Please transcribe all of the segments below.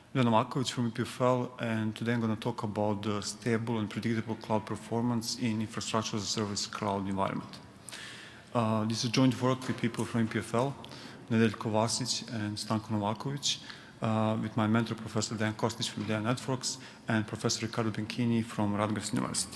Ivan Novakovic from EPFL, and today I'm going to talk about the stable and predictable cloud performance in infrastructure as a service cloud environment. This is joint work with people from EPFL, Nedeljko Vasic and Stanko Novakovic, with my mentor, Professor Dejan Kostić from Deja Networks, and Professor Riccardo Benchini from Rutgers University.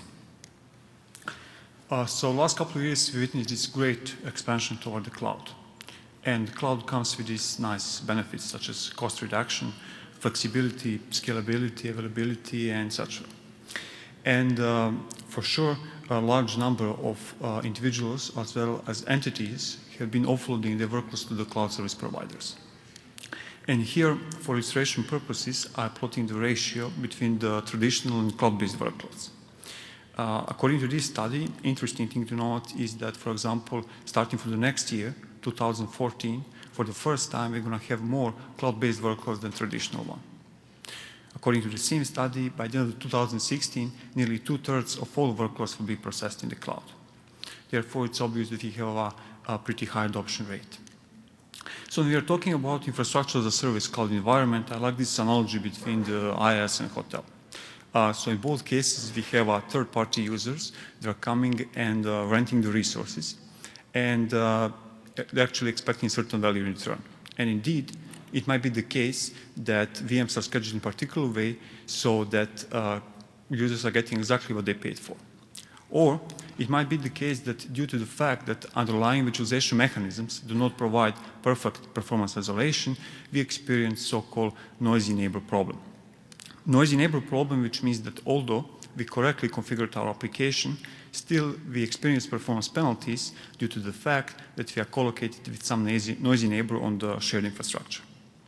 So last couple of years, we witnessed this great expansion toward the cloud. And the cloud comes with these nice benefits, such as cost reduction, flexibility, scalability, availability, and such. And for sure, a large number of individuals as well as entities have been offloading their workloads to the cloud service providers. And here, for illustration purposes, I'm plotting the ratio between the traditional and cloud-based workloads. According to this study, interesting thing to note is that, for example, starting from the next year, 2014, for the first time, we're going to have more cloud-based workloads than traditional one. According to the same study, by the end of 2016, nearly 2/3 of all workloads will be processed in the cloud. Therefore, it's obvious that we have a pretty high adoption rate. So when we are talking about infrastructure as a service cloud environment, I like this analogy between the IaaS and hotel. So in both cases, we have third-party users that are coming and renting the resources, and they're actually expecting certain value in return. And indeed, it might be the case that VMs are scheduled in a particular way so that users are getting exactly what they paid for. Or it might be the case that due to the fact that underlying virtualization mechanisms do not provide perfect performance isolation, we experience so-called noisy neighbor problem. Noisy neighbor problem, which means that although we correctly configured our application, still we experience performance penalties due to the fact that we are collocated with some noisy neighbor on the shared infrastructure.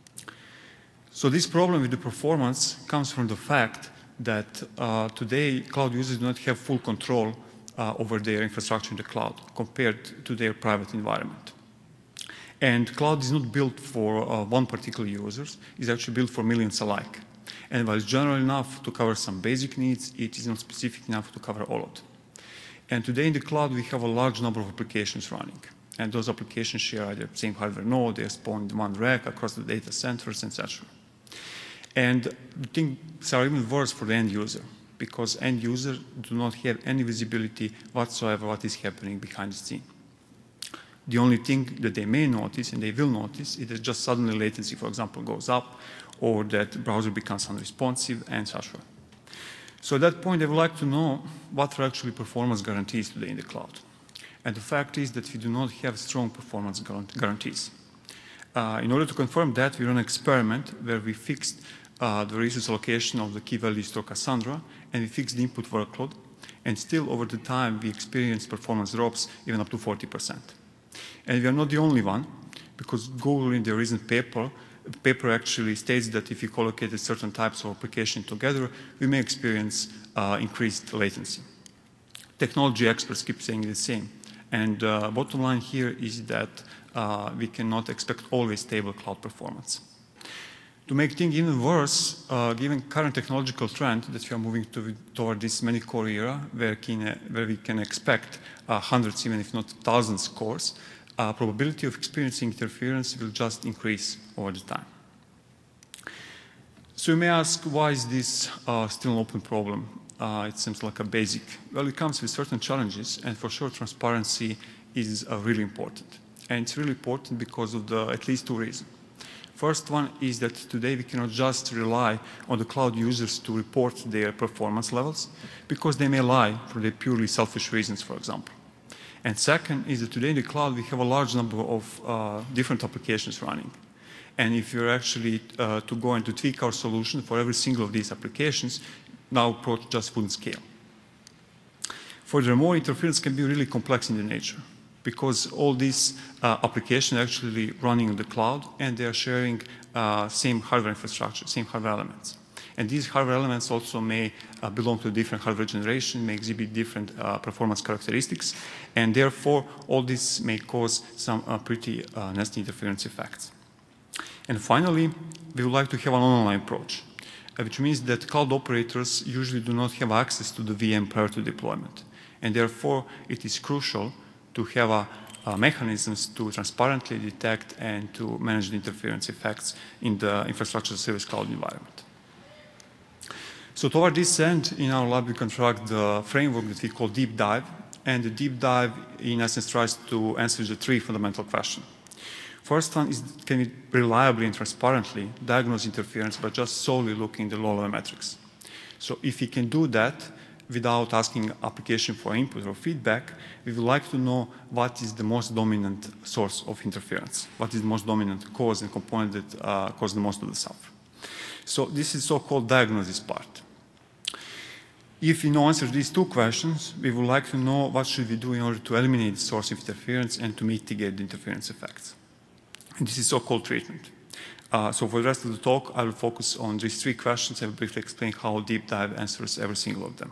So this problem with the performance comes from the fact that today cloud users do not have full control over their infrastructure in the cloud compared to their private environment. And cloud is not built for one particular user, it's actually built for millions alike. And while it's general enough to cover some basic needs, it is not specific enough to cover all of them. And today in the cloud, we have a large number of applications running. And those applications share either the same hardware node, they are spawned in one rack across the data centers, etc. And things are even worse for the end user, because end users do not have any visibility whatsoever what is happening behind the scene. The only thing that they may notice, and they will notice, is that just suddenly latency, for example, goes up, or that the browser becomes unresponsive, and such. So at that point, I would like to know what are actually performance guarantees today in the cloud. And the fact is that we do not have strong performance guarantees. In order to confirm that, we ran an experiment where we fixed the resource allocation of the key value store Cassandra, and we fixed the input workload. And still, over the time, we experienced performance drops even up to 40%. And we are not the only one, because Google, in their recent paper actually states that if you collocate certain types of application together, we may experience increased latency. Technology experts keep saying the same. And bottom line here is that we cannot expect always stable cloud performance. To make things even worse, given current technological trend that we are moving toward this many core era, where we can expect hundreds, even if not thousands cores, probability of experiencing interference will just increase over the time. So you may ask, why is this still an open problem? It seems like a basic. Well, it comes with certain challenges, and for sure transparency is really important. And it's really important because of at least two reasons. First one is that today we cannot just rely on the cloud users to report their performance levels, because they may lie for their purely selfish reasons, for example. And second is that today in the cloud we have a large number of different applications running. And if you're actually to go and to tweak our solution for every single of these applications, now approach just wouldn't scale. Furthermore, interference can be really complex in the nature, because all these applications are actually running in the cloud, and they are sharing same hardware infrastructure, same hardware elements. And these hardware elements also may belong to different hardware generation, may exhibit different performance characteristics, and therefore all this may cause some pretty nasty interference effects. And finally, we would like to have an online approach, which means that cloud operators usually do not have access to the VM prior to deployment. And therefore, it is crucial to have mechanisms to transparently detect and to manage the interference effects in the infrastructure service cloud environment. So toward this end, in our lab, we construct the framework that we call Deep Dive. And the Deep Dive, in essence, tries to answer the three fundamental questions. First one is, can we reliably and transparently diagnose interference by just solely looking at the low-level metrics? So if we can do that without asking application for input or feedback, we would like to know what is the most dominant source of interference, what is the most dominant cause and component that cause the most of the suffer. So this is so-called diagnosis part. If we know answer these two questions, we would like to know what should we do in order to eliminate the source of interference and to mitigate the interference effects. And this is so-called treatment. So for the rest of the talk, I will focus on these three questions and briefly explain how Deep Dive answers every single of them.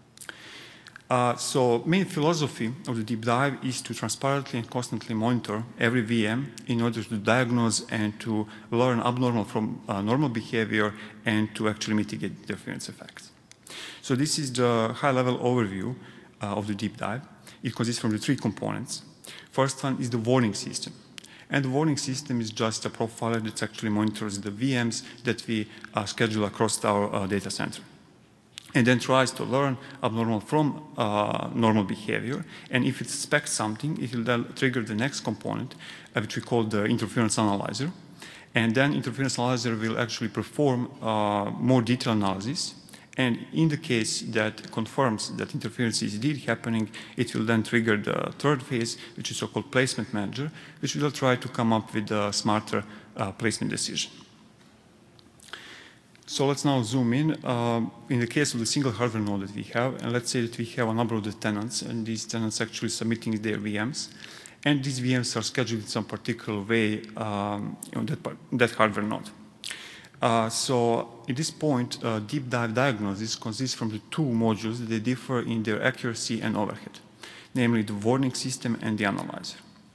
So main philosophy of the Deep Dive is to transparently and constantly monitor every VM in order to diagnose and to learn abnormal from normal behavior and to actually mitigate interference effects. So this is the high-level overview of the Deep Dive. It consists from the three components. First one is the warning system. And the warning system is just a profiler that actually monitors the VMs that we schedule across our data center. And then tries to learn abnormal from normal behavior. And if it suspects something, it will then trigger the next component, which we call the interference analyzer. And then interference analyzer will actually perform more detailed analysis. And in the case that confirms that interference is indeed happening, it will then trigger the third phase, which is so-called placement manager, which will try to come up with a smarter placement decision. So let's now zoom in. In the case of the single hardware node that we have, and let's say that we have a number of the tenants, and these tenants actually submitting their VMs, and these VMs are scheduled in some particular way on that hardware node. So at this point, Deep Dive diagnosis consists from the two modules that differ in their accuracy and overhead, namely the warning system and the analyzer.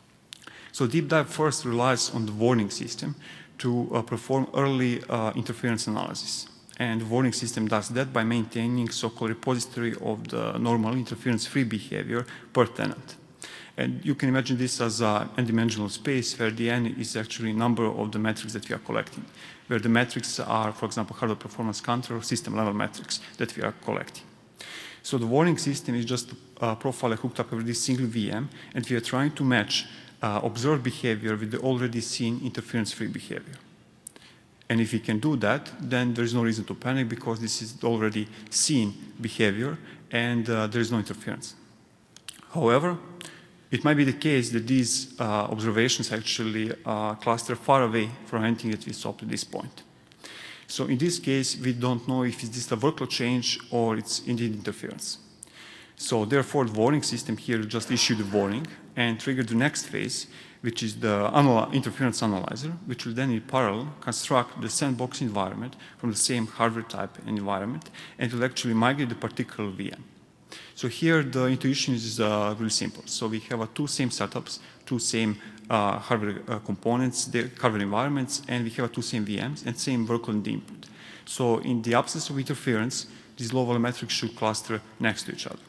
So Deep Dive first relies on the warning system to perform early interference analysis. And the warning system does that by maintaining so-called repository of the normal interference-free behavior per tenant. And you can imagine this as an n-dimensional space where the n is actually a number of the metrics that we are collecting, where the metrics are, for example, hardware performance counter or system-level metrics that we are collecting. So the warning system is just a profiler hooked up over this single VM, and we are trying to match observed behavior with the already seen interference-free behavior. And if we can do that, then there is no reason to panic because this is already seen behavior and there is no interference. However, it might be the case that these observations actually cluster far away from anything that we saw up to this point. So in this case, we don't know if it's just a workload change or it's indeed interference. So therefore, the warning system here will just issue the warning and trigger the next phase, which is the interference analyzer, which will then in parallel construct the sandbox environment from the same hardware type and environment, and will actually migrate the particular VM. So here the intuition is really simple. So we have two same setups, two same hardware components, the hardware environments, and we have two same VMs and same workload and input. So in the absence of interference, these low-level metrics should cluster next to each other.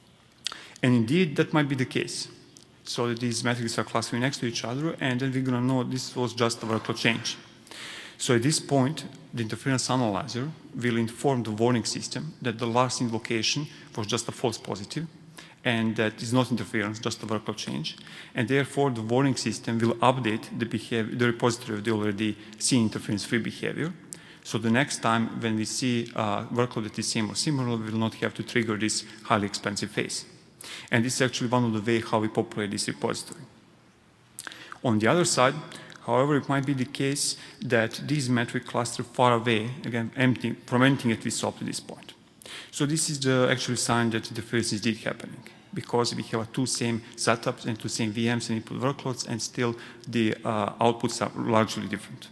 And indeed, that might be the case. So that these metrics are clustering next to each other, and then we're going to know this was just a workload change. So at this point, the interference analyzer will inform the warning system that the last invocation was just a false positive, and that is not interference, just a workload change. And therefore, the warning system will update the repository of the already seen interference-free behavior. So the next time when we see a workload that is same or similar, we will not have to trigger this highly expensive phase. And this is actually one of the ways how we populate this repository. On the other side, however, it might be the case that these metrics cluster far away, again, from anything that we saw up to this point. So this is the actual sign that interference is indeed happening, because we have two same setups and two same VMs and input workloads, and still the outputs are largely different.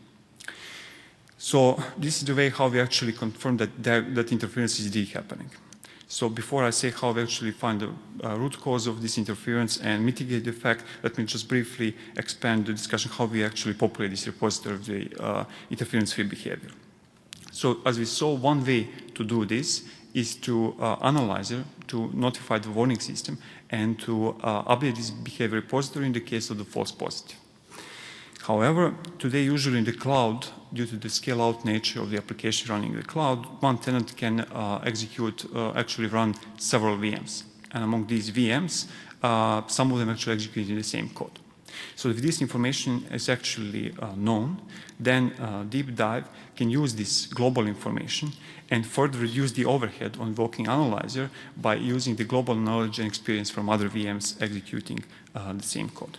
So this is the way how we actually confirm that interference is indeed happening. So before I say how we actually find the root cause of this interference and mitigate the effect, let me just briefly expand the discussion how we actually populate this repository of the interference-free behavior. So as we saw, one way to do this is to analyzer to notify the warning system and to update this behavior repository in the case of the false positive. However, today usually in the cloud, due to the scale-out nature of the application running in the cloud, one tenant can actually run several VMs. And among these VMs, some of them actually execute in the same code. So if this information is actually known, then Deep Dive can use this global information and further reduce the overhead on invoking analyzer by using the global knowledge and experience from other VMs executing the same code.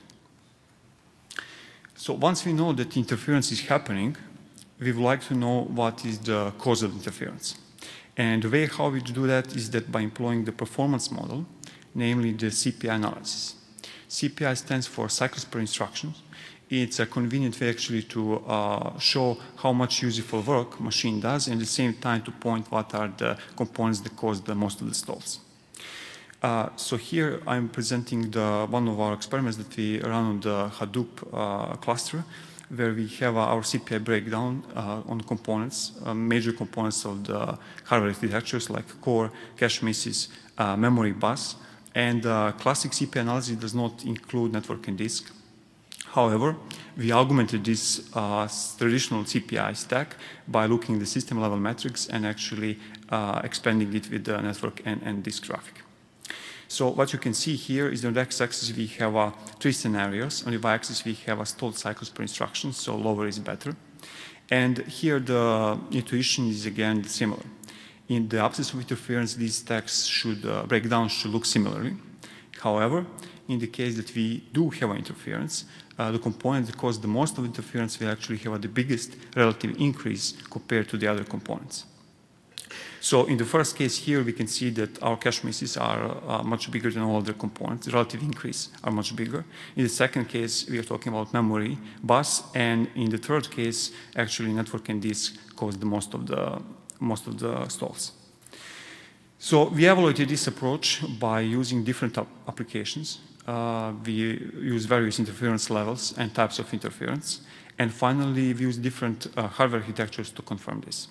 So once we know that interference is happening, we would like to know what is the cause of interference. And the way how we do that is that by employing the performance model, namely the CPI analysis. CPI stands for cycles per instruction. It's a convenient way actually to show how much useful work machine does, and at the same time to point what are the components that cause the most of the stalls. So here I'm presenting one of our experiments that we run on the Hadoop cluster, where we have our CPI breakdown on components, major components of the hardware architectures like core, cache misses, memory bus, and classic CPI analysis does not include network and disk. However, we augmented this traditional CPI stack by looking at the system level metrics and actually expanding it with the network and disk traffic. So what you can see here is on the x-axis we have 3 scenarios. On the y-axis we have stalled cycles per instruction, so lower is better. And here the intuition is again similar. In the absence of interference, these stacks breakdown should look similarly. However, in the case that we do have an interference, the component that causes the most of interference will actually have the biggest relative increase compared to the other components. So in the first case here, we can see that our cache misses are much bigger than all other components. The relative increase are much bigger. In the second case, we are talking about memory bus, and in the third case, actually network and disk cause the most of the stalls. So we evaluated this approach by using different applications. We use various interference levels and types of interference, and finally we use different hardware architectures to confirm this.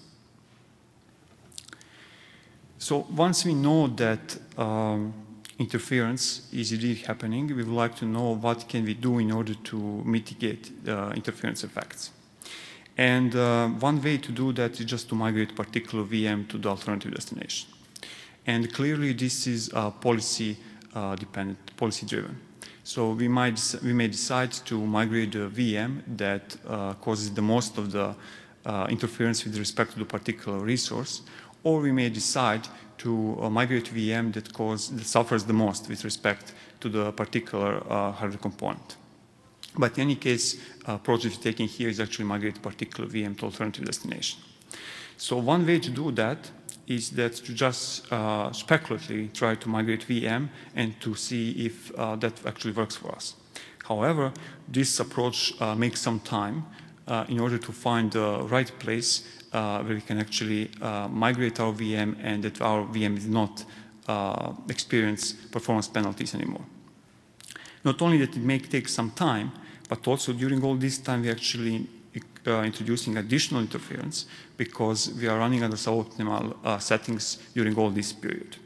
So once we know that interference is indeed happening, we would like to know what can we do in order to mitigate the interference effects. And one way to do that is just to migrate a particular VM to the alternative destination. And clearly this is policy dependent, policy driven. So we may decide to migrate the VM that causes the most of the interference with respect to the particular resource, or we may decide to migrate VM that suffers the most with respect to the particular hardware component. But in any case, approach we're taking here is actually migrate a particular VM to alternative destination. So one way to do that is that to just speculatively try to migrate VM and to see if that actually works for us. However, this approach makes some time in order to find the right place where we can actually migrate our VM and that our VM is not experience performance penalties anymore. Not only that it may take some time, but also during all this time we actually introducing additional interference because we are running under suboptimal settings during all this period.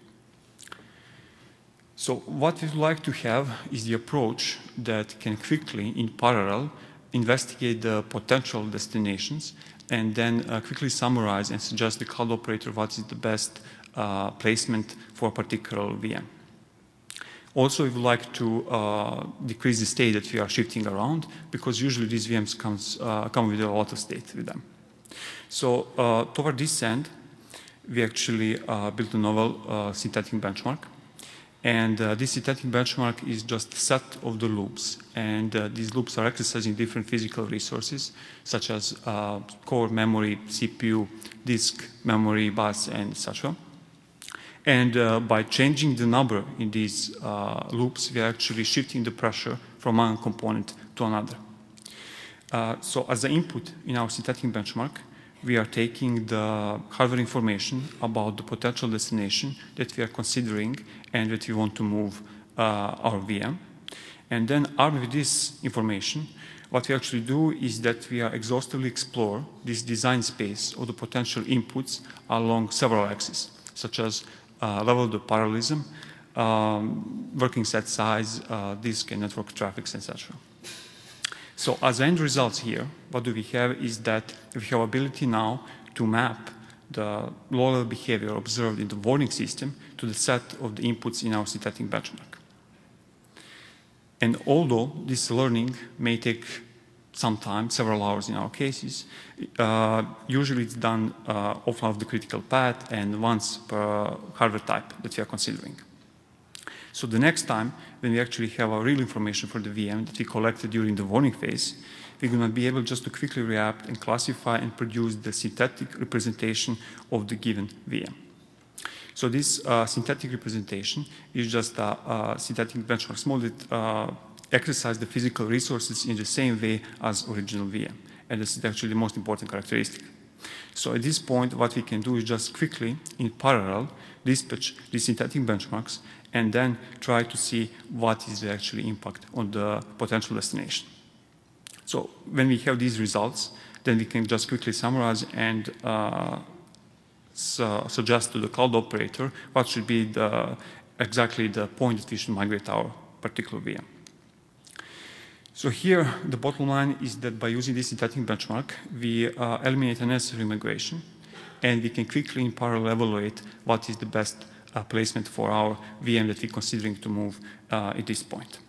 So what we'd like to have is the approach that can quickly, in parallel, investigate the potential destinations and then quickly summarize and suggest the cloud operator what is the best placement for a particular VM. Also, we would like to decrease the state that we are shifting around because usually these VMs come with a lot of state with them. So toward this end, we actually built a novel synthetic benchmark. And this synthetic benchmark is just a set of the loops. And these loops are exercising different physical resources, such as core, memory, CPU, disk, memory, bus, and etc. And by changing the number in these loops, we are actually shifting the pressure from one component to another. So as the input in our synthetic benchmark, we are taking the hardware information about the potential destination that we are considering and that we want to move our VM. And then armed with this information, what we actually do is that we exhaustively explore this design space of the potential inputs along several axes, such as level of the parallelism, working set size, disk and network traffic, etc. So as end results here, what do we have is that we have ability now to map the low-level behavior observed in the warning system to the set of the inputs in our synthetic benchmark. And although this learning may take some time, several hours in our cases, usually it's done offline of the critical path and once per hardware type that we are considering. So the next time, when we actually have a real information for the VM that we collected during the warning phase, we're going to be able just to quickly react and classify and produce the synthetic representation of the given VM. So this synthetic representation is just a synthetic benchmark model that exercise the physical resources in the same way as original VM. And this is actually the most important characteristic. So at this point, what we can do is just quickly, in parallel, dispatch the synthetic benchmarks and then try to see what is the actual impact on the potential destination. So when we have these results, then we can just quickly summarize and suggest to the cloud operator what should be exactly the point that we should migrate our particular VM. So here, the bottom line is that by using this synthetic benchmark, we eliminate unnecessary migration, and we can quickly in parallel evaluate what is the best placement for our VM that we're considering to move at this point.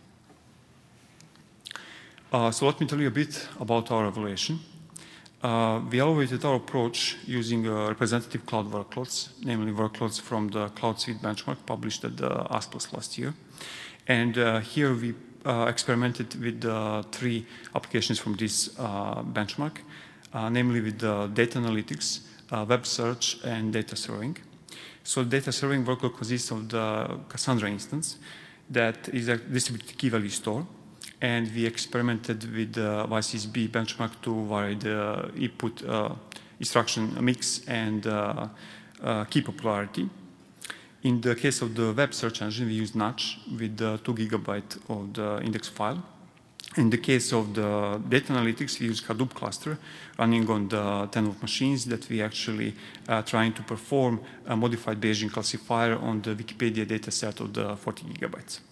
So let me tell you a bit about our evaluation. We evaluated our approach using representative cloud workloads, namely workloads from the Cloud Suite benchmark published at the ASPLS last year. And here we experimented with 3 applications from this benchmark, namely with data analytics, web search, and data serving. So data serving workload consists of the Cassandra instance that is a distributed key value store. And we experimented with the YCSB benchmark to vary the input instruction mix and key popularity. In the case of the web search engine, we used Notch with 2 GB of the index file. In the case of the data analytics, we use Hadoop cluster running on the 10 of machines that we actually trying to perform a modified Bayesian classifier on the Wikipedia data set of the 40 GB.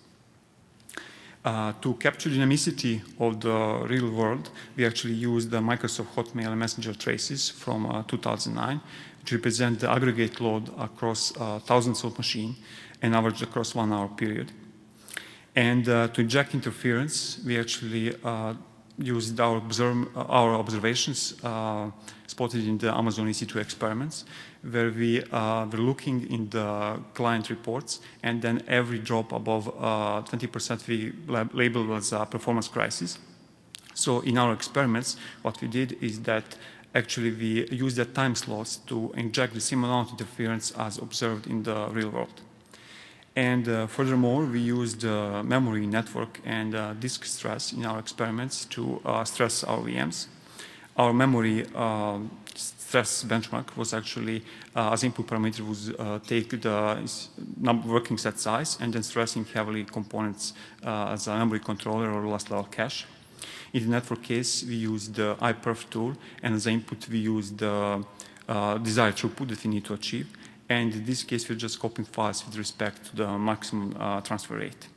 To capture dynamicity of the real world, we actually used the Microsoft Hotmail and Messenger traces from 2009, which represent the aggregate load across thousands of machines and average across 1 hour period. And to inject interference, we actually used our observations spotted in the Amazon EC2 experiments, where we were looking in the client reports, and then every drop above 20% we labeled as a performance crisis. So in our experiments, what we did is that actually we used the time slots to inject the same amount of interference as observed in the real world. And furthermore, we used memory, network, and disk stress in our experiments to stress our VMs. Our memory stress benchmark was actually, as input parameter, was take the working set size and then stressing heavily components as a memory controller or last level cache. In the network case, we used the iPerf tool, and as input, we used the desired throughput that we need to achieve. And in this case, we're just copying files with respect to the maximum transfer rate.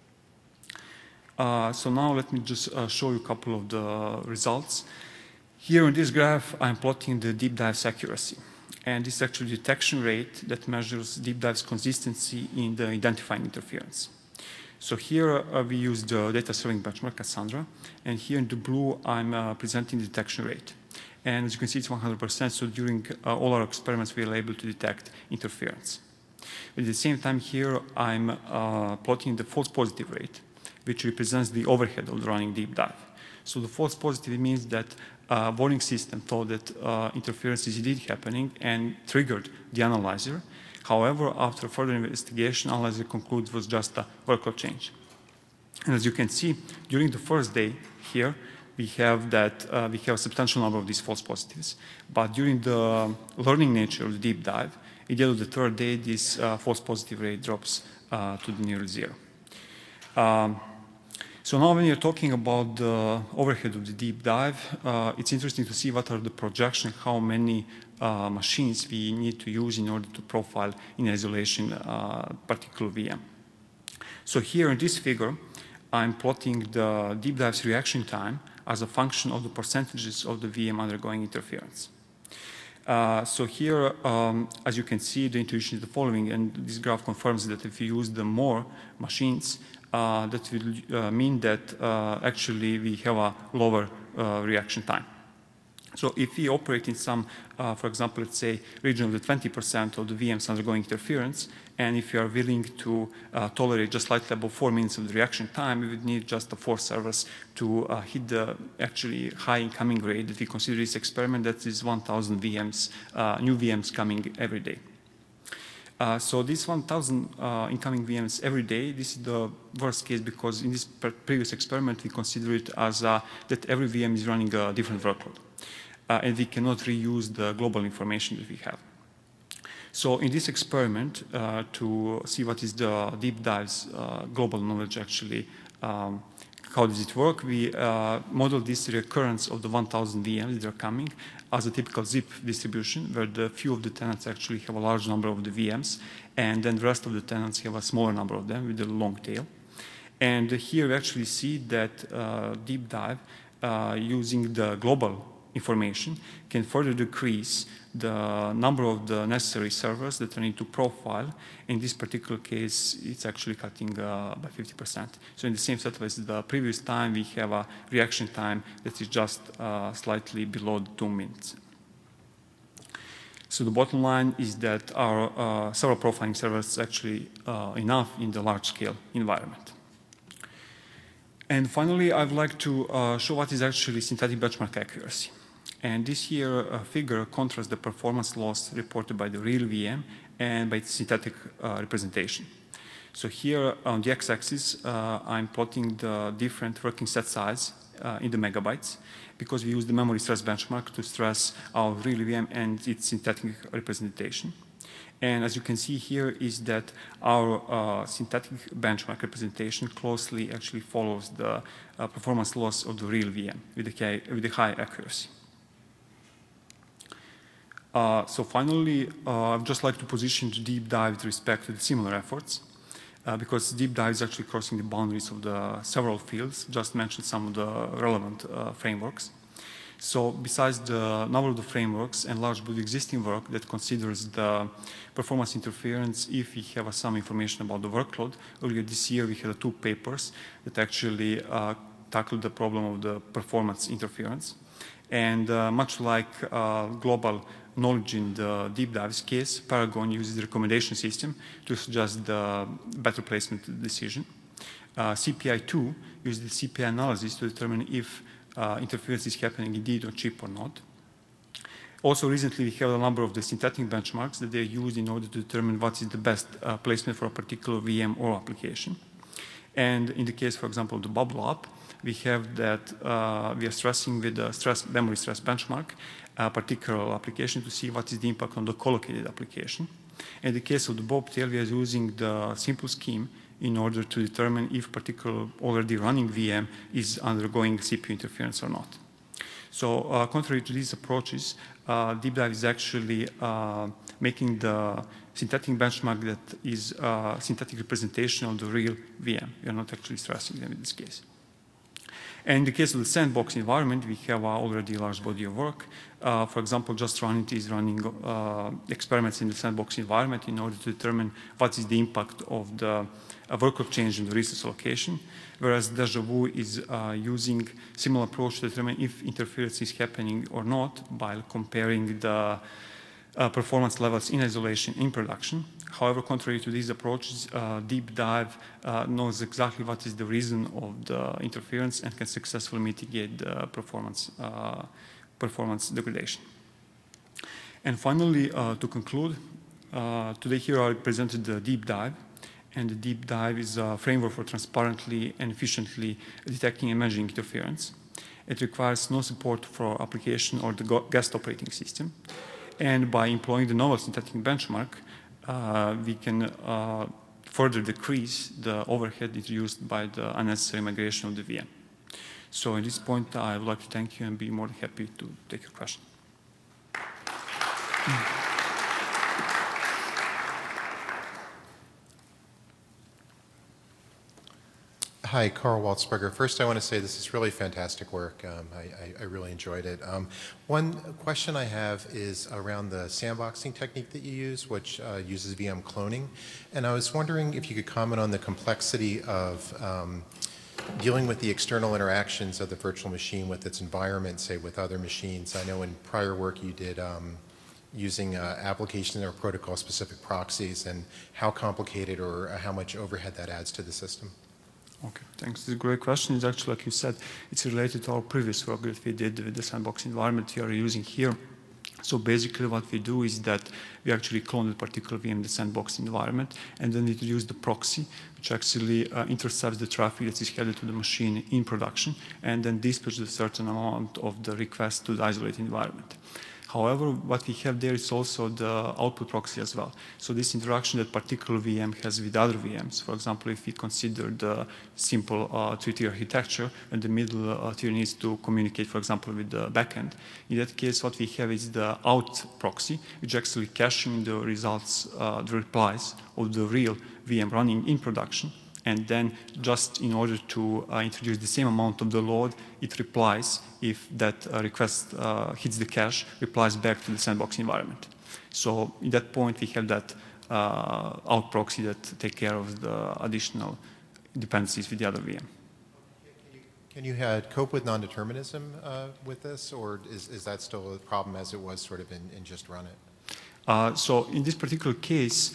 So now let me just show you a couple of the results. Here in this graph, I'm plotting the deep dive's accuracy. And this is actually the detection rate that measures deep dive's consistency in the identifying interference. So here we use the data serving benchmark, Cassandra. And here in the blue, I'm presenting the detection rate. And as you can see, it's 100%. So during all our experiments, we were able to detect interference. At the same time here, I'm plotting the false positive rate, which represents the overhead of the running deep dive. So the false positive means that warning system thought that interference is indeed happening and triggered the analyzer. However, after further investigation, analyzer concludes was just a workload change. And as you can see, during the first day here, we have a substantial number of these false positives. But during the learning nature of the deep dive, at the end of the 3rd day, this false positive rate drops to nearly 0. So now when you're talking about the overhead of the deep dive, it's interesting to see what are the projections, how many machines we need to use in order to profile in isolation particular VM. So here in this figure, I'm plotting the deep dive's reaction time as a function of the percentages of the VM undergoing interference. So here, as you can see, the intuition is the following, and this graph confirms that if you use the more machines, that will mean that actually we have a lower reaction time. So if we operate in some, for example, let's say region of the 20% of the VMs undergoing interference, and if you are willing to tolerate just slightly above 4 minutes of the reaction time, we would need just the 4 servers to hit the actually high incoming rate that we consider this experiment, that is 1,000 VMs, new VMs coming every day. So these 1,000 incoming VMs every day, this is the worst case because in this previous experiment we consider it as that every VM is running a different workload. And we cannot reuse the global information that we have. So in this experiment, to see what is the deep dive's global knowledge actually, how does it work, we model this recurrence of the 1,000 VMs that are coming as a typical zip distribution, where the few of the tenants actually have a large number of the VMs, and then the rest of the tenants have a smaller number of them with a long tail. And here we actually see that deep dive using the global information can further decrease the number of the necessary servers that are need to profile. In this particular case, it's actually cutting by 50%. So in the same setup as the previous time, we have a reaction time that is just slightly below 2 minutes. So the bottom line is that our several profiling servers is actually enough in the large-scale environment. And finally, I'd like to show what is actually synthetic benchmark accuracy. And this here figure contrasts the performance loss reported by the real VM and by its synthetic representation. So here on the x-axis, I'm plotting the different working set size in the megabytes, because we use the memory stress benchmark to stress our real VM and its synthetic representation. And as you can see here is that our synthetic benchmark representation closely actually follows the performance loss of the real VM with a high accuracy. So finally, I'd just like to position the deep dive with respect to the similar efforts, because deep dive is actually crossing the boundaries of the several fields, just mentioned some of the relevant frameworks. So besides the number of the frameworks and large body existing work that considers the performance interference if we have some information about the workload, earlier this year we had 2 papers that actually tackled the problem of the performance interference. And much like global knowledge in the deep dive's case, Paragon uses the recommendation system to suggest the better placement decision. CPI2 uses the CPI analysis to determine if interference is happening indeed on chip or not. Also recently we have a number of the synthetic benchmarks that they use in order to determine what is the best placement for a particular VM or application. And in the case, for example, of the Bubble Up, we have that we are stressing with the memory stress benchmark a particular application to see what is the impact on the collocated application. In the case of the Bobtail, we are using the simple scheme in order to determine if particular already running VM is undergoing CPU interference or not. So contrary to these approaches, deep dive is actually making the synthetic benchmark that is synthetic representation of the real VM. We are not actually stressing them in this case. And in the case of the sandbox environment, we have already a large body of work. For example, Just Run It is running experiments in the sandbox environment in order to determine what is the impact of the workload change in the resource allocation, whereas Deja Vu is using similar approach to determine if interference is happening or not by comparing the performance levels in isolation in production. However, contrary to these approaches, Deep Dive knows exactly what is the reason of the interference and can successfully mitigate the performance degradation. And finally, to conclude, today here I presented the Deep Dive. And the Deep Dive is a framework for transparently and efficiently detecting and managing interference. It requires no support for application or the guest operating system. And by employing the novel synthetic benchmark, we can further decrease the overhead introduced by the unnecessary migration of the VM. So at this point, I would like to thank you and be more than happy to take your question. Hi, Carl Waltzberger. First, I want to say this is really fantastic work. I really enjoyed it. One question I have is around the sandboxing technique that you use, which uses VM cloning. And I was wondering if you could comment on the complexity of dealing with the external interactions of the virtual machine with its environment, say with other machines. I know in prior work you did using application or protocol-specific proxies, and how complicated or how much overhead that adds to the system. Okay, thanks. It's a great question. It's actually, like you said, it's related to our previous work that we did with the sandbox environment we are using here. So basically what we do is that we actually clone a particular VM in the sandbox environment, and then we use the proxy, which actually intercepts the traffic that is headed to the machine in production, and then dispatches a certain amount of the request to the isolated environment. However, what we have there is also the output proxy as well. So this interaction that particular VM has with other VMs, for example, if we consider the simple three-tier architecture, and the middle tier needs to communicate, for example, with the backend. In that case, what we have is the out proxy, which actually caching the results, the replies of the real VM running in production. And then just in order to introduce the same amount of the load, it replies if that request hits the cache, replies back to the sandbox environment. So at that point, we have that out proxy that take care of the additional dependencies with the other VM. Can you cope with non-determinism with this, or is that still a problem as it was sort of in just run it? So in this particular case,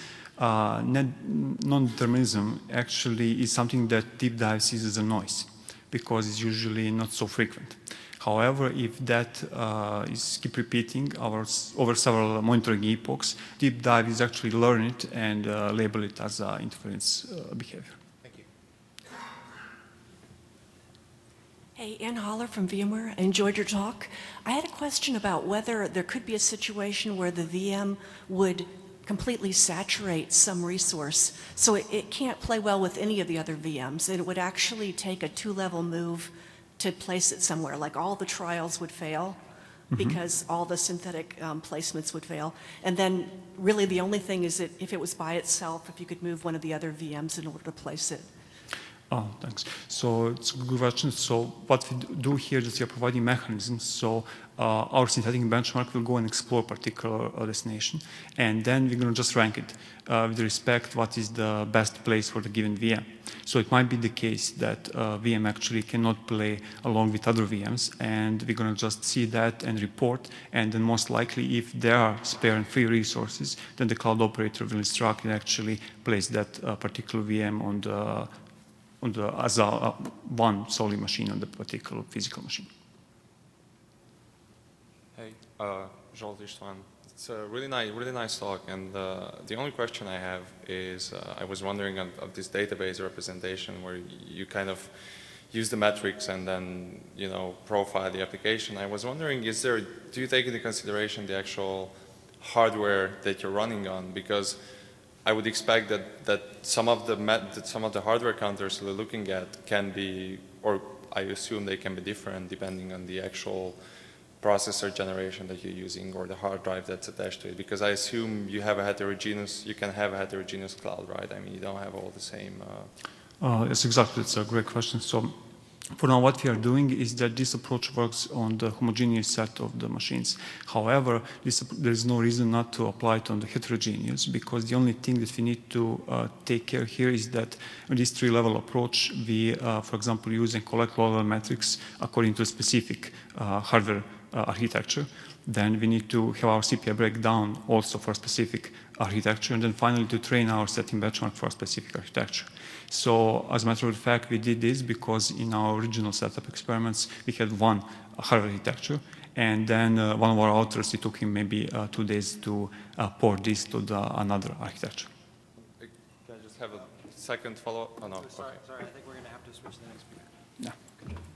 non-determinism actually is something that Deep Dive sees as a noise, because it's usually not so frequent. However, if that is keep repeating over several monitoring epochs, Deep Dive is actually learn it and label it as interference behavior. Thank you. Hey, Ann Holler from VMware. I enjoyed your talk. I had a question about whether there could be a situation where the VM would completely saturate some resource, so it can't play well with any of the other VMs. It would actually take a two-level move to place it somewhere, like all the trials would fail because all the synthetic placements would fail. And then really the only thing is that if it was by itself, if you could move one of the other VMs in order to place it. Oh, thanks. So it's a good question. So what we do here is we are providing mechanisms. So our synthetic benchmark will go and explore a particular destination, and then we're going to just rank it with respect what is the best place for the given VM. So it might be the case that VM actually cannot play along with other VMs, and we're going to just see that and report, and then most likely if there are spare and free resources, then the cloud operator will instruct and actually place that particular VM on the as one solely machine on the particular physical machine. Hey, Zsolt István. It's a really nice talk, and the only question I have is I was wondering of this database representation where you kind of use the metrics and then profile the application. I was wondering, do you take into consideration the actual hardware that you're running on? Because I would expect that some of the hardware counters we're looking at can be, or I assume they can be different depending on the actual processor generation that you're using or the hard drive that's attached to it. Because I assume you can have a heterogeneous cloud, right? I mean, you don't have all the same. Yes, exactly. It's a great question. So for now, what we are doing is that this approach works on the homogeneous set of the machines. However, there is no reason not to apply it on the heterogeneous, because the only thing that we need to take care here is that in this three-level approach, we, for example, use and collect low-level metrics according to a specific hardware architecture. Then we need to have our CPI breakdown also for a specific architecture, and then finally to train our setting benchmark for a specific architecture. So as a matter of fact, we did this because in our original setup experiments, we had one hardware architecture, and then one of our authors, it took him maybe 2 days to port this to another architecture. Can I just have a second follow-up? Oh, no. Sorry, I think we're going to have to switch to the next speaker. Yeah.